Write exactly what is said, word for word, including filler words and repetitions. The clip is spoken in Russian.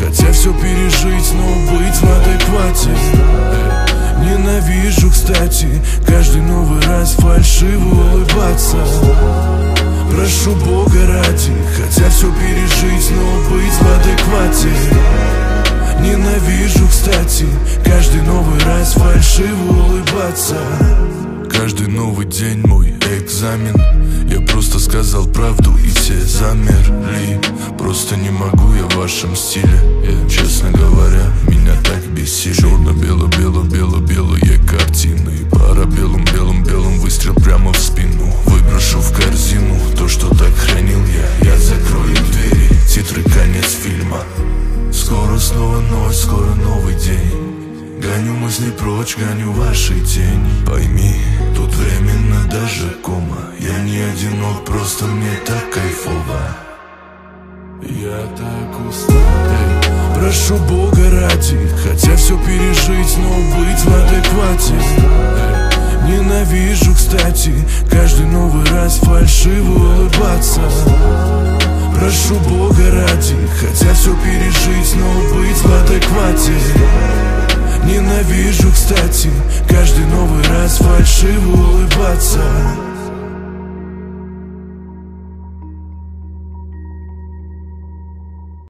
хотя все пережить, но быть в адеквате. Ненавижу, кстати, каждый новый раз фальшиво улыбаться. Прошу Бога ради, хотя все пережить, но быть в адеквате. Ненавижу, кстати, каждый новый раз фальшиво улыбаться. Каждый новый день мой экзамен. Я просто сказал правду и все замерли. Просто не могу я в вашем стиле, yeah. Честно говоря, меня так бесит. Черно-бело-бело-бело-белые картины. Пара белым-белым-белым выстрел прямо в спину. Выброшу в корзину то, что так хранил я. Я закрою двери, титры, конец фильма. Скоро снова ночь, скоро новый день. Гоню мысли прочь, гоню ваши тени. Пойми, тут временно даже кома. Я не одинок, просто мне так кайфово. Я так устал. Эй, прошу Бога ради, хотя все пережить, но быть в адеквате. Эй, ненавижу, кстати, каждый новый раз фальшиво улыбаться. Прошу Бога ради, хотя все пережить, но быть в адеквате. Ненавижу, кстати, каждый новый раз фальшиво улыбаться.